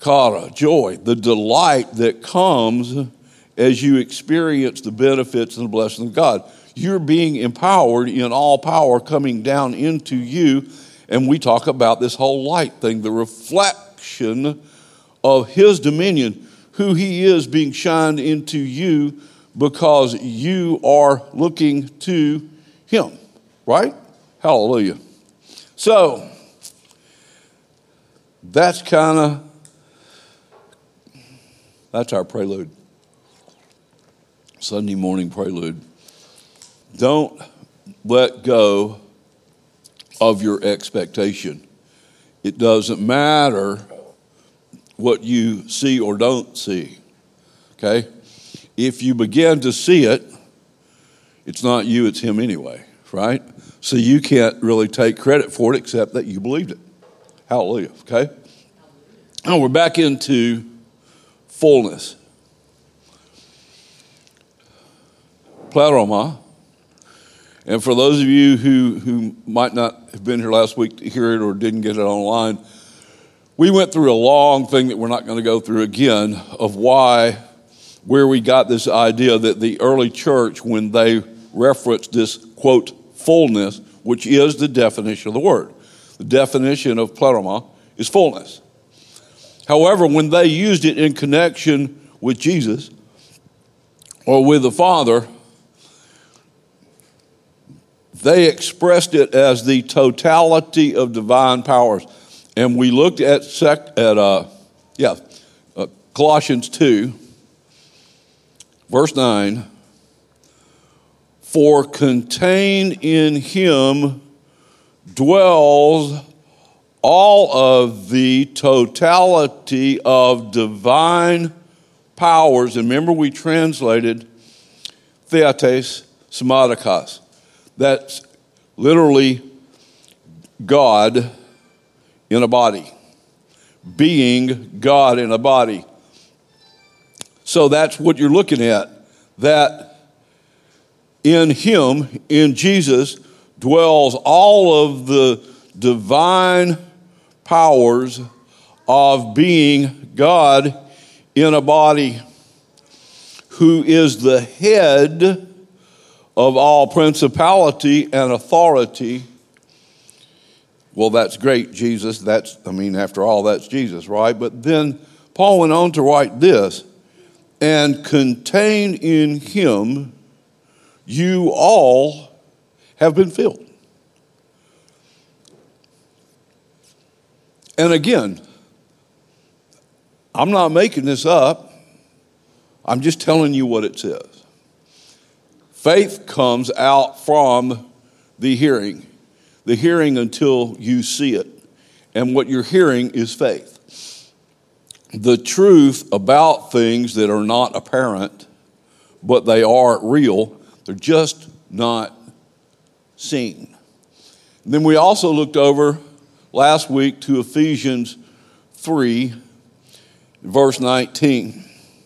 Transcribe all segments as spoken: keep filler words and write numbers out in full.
Kara, joy, the delight that comes as you experience the benefits and the blessing of God. You're being empowered in all power coming down into you. And we talk about this whole light thing, the reflection of his dominion, who he is being shined into you because you are looking to him, right? Hallelujah. So that's kind of, that's our prelude. Sunday morning prelude. Don't let go of your expectation. It doesn't matter what you see or don't see, okay? If you begin to see it, it's not you, it's him anyway, right? So you can't really take credit for it except that you believed it. Hallelujah, okay? Now we're back into fullness. Pleroma. And for those of you who, who might not have been here last week to hear it or didn't get it online, we went through a long thing that we're not going to go through again of why, where we got this idea that the early church, when they referenced this, quote, fullness, which is the definition of the word. The definition of pleroma is fullness. However, when they used it in connection with Jesus or with the Father, they expressed it as the totality of divine powers. And we looked at sec, at uh, yeah, uh, Colossians two, verse nine. For contained in him dwells all of the totality of divine powers. And remember, we translated theates somatikos. That's literally God in a body, being God in a body. So that's what you're looking at, that in him, in Jesus, dwells all of the divine powers of being God in a body, who is the head of all principality and authority. Well, that's great, Jesus. That's, I mean, after all, that's Jesus, right? But then Paul went on to write this, and contained in him, you all have been filled. And again, I'm not making this up. I'm just telling you what it says. Faith comes out from the hearing. The hearing until you see it. And what you're hearing is faith. The truth about things that are not apparent, but they are real, they're just not seen. And then we also looked over last week to Ephesians three, verse nineteen.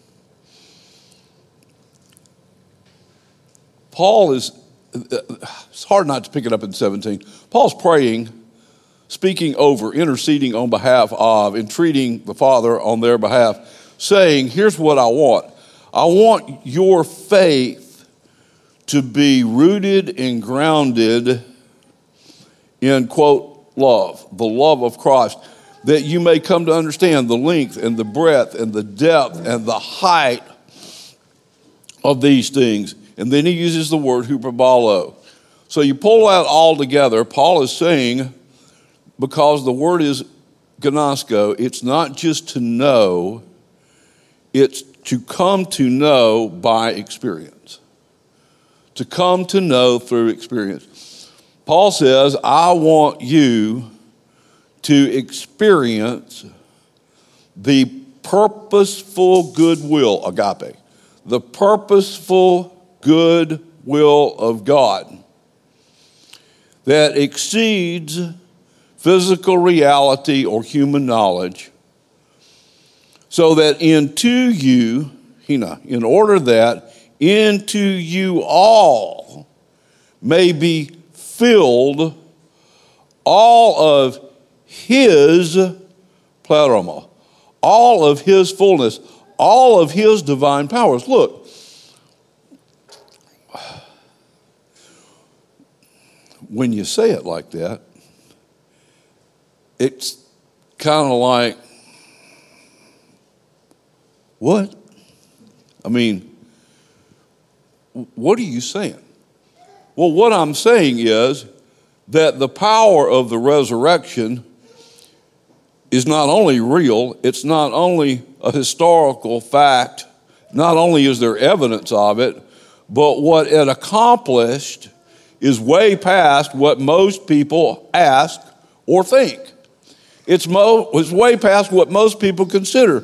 Paul is, it's hard not to pick it up in seventeen. Paul's praying, speaking over, interceding on behalf of, entreating the Father on their behalf, saying, here's what I want. I want your faith to be rooted and grounded in, quote, love, the love of Christ, that you may come to understand the length and the breadth and the depth and the height of these things. And then he uses the word hyperbolo. So you pull that all together, Paul is saying, because the word is gnosko, it's not just to know, it's to come to know by experience. To come to know through experience. Paul says, I want you to experience the purposeful goodwill, agape, the purposeful good will of God that exceeds physical reality or human knowledge, so that into you, Hina, in order that into you all may be filled all of his pleroma, all of his fullness, all of his divine powers. Look, when you say it like that, it's kind of like, what? I mean, what are you saying? Well, what I'm saying is that the power of the resurrection is not only real, it's not only a historical fact, not only is there evidence of it, but what it accomplished is way past what most people ask or think. It's, mo- it's way past what most people consider.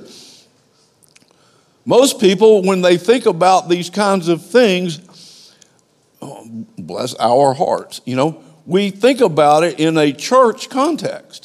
Most people, when they think about these kinds of things, oh, bless our hearts, you know, we think about it in a church context.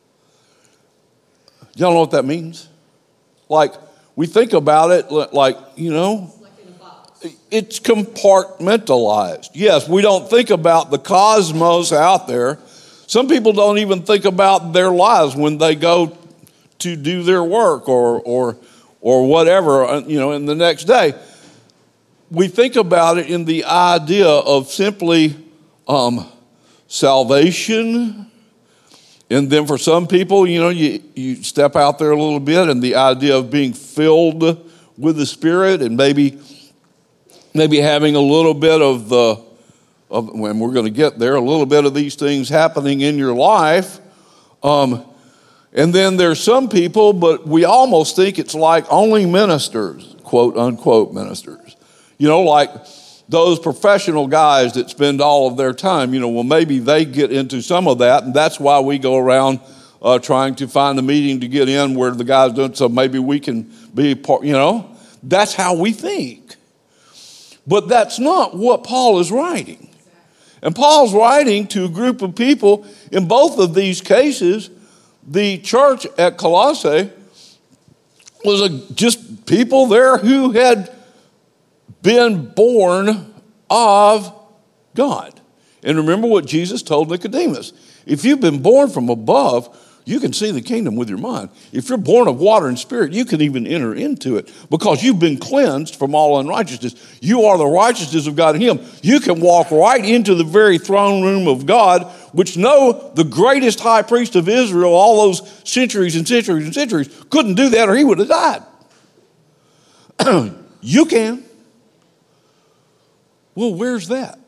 Y'all know what that means? Like, we think about it like, you know, it's compartmentalized. Yes, we don't think about the cosmos out there. Some people don't even think about their lives when they go to do their work or or or whatever, you know, in the next day. We think about it in the idea of simply um, salvation. And then for some people, you know, you, you step out there a little bit and the idea of being filled with the Spirit and maybe maybe having a little bit of the, of, when we're going to get there, a little bit of these things happening in your life. Um, and then there's some people, but we almost think it's like only ministers, quote unquote ministers. You know, like those professional guys that spend all of their time, you know, well, maybe they get into some of that, and that's why we go around uh, trying to find a meeting to get in where the guys don't, so maybe we can be part, you know. That's how we think. But that's not what Paul is writing. And Paul's writing to a group of people. In both of these cases, the church at Colossae was a, just people there who had been born of God. And remember what Jesus told Nicodemus. If you've been born from above, you can see the kingdom with your mind. If you're born of water and spirit, you can even enter into it because you've been cleansed from all unrighteousness. You are the righteousness of God in him. You can walk right into the very throne room of God, which no, the greatest high priest of Israel, all those centuries and centuries and centuries, couldn't do that or he would have died. You can. Well, where's that?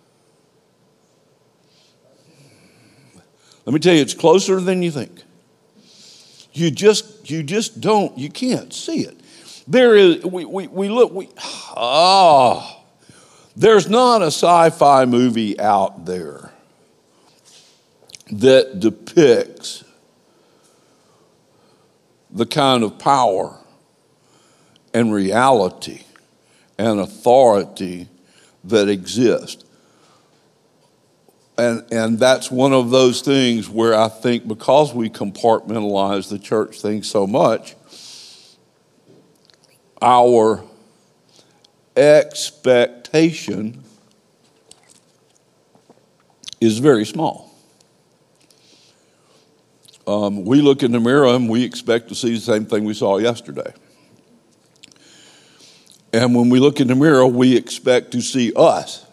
Let me tell you, it's closer than you think. You just, you just don't, you can't see it. There is, we, we, we look, we, oh, there's not a sci-fi movie out there that depicts the kind of power and reality and authority that exist. And, and that's one of those things where I think because we compartmentalize the church thing so much, our expectation is very small. Um, we look in the mirror and we expect to see the same thing we saw yesterday. And when we look in the mirror, we expect to see us.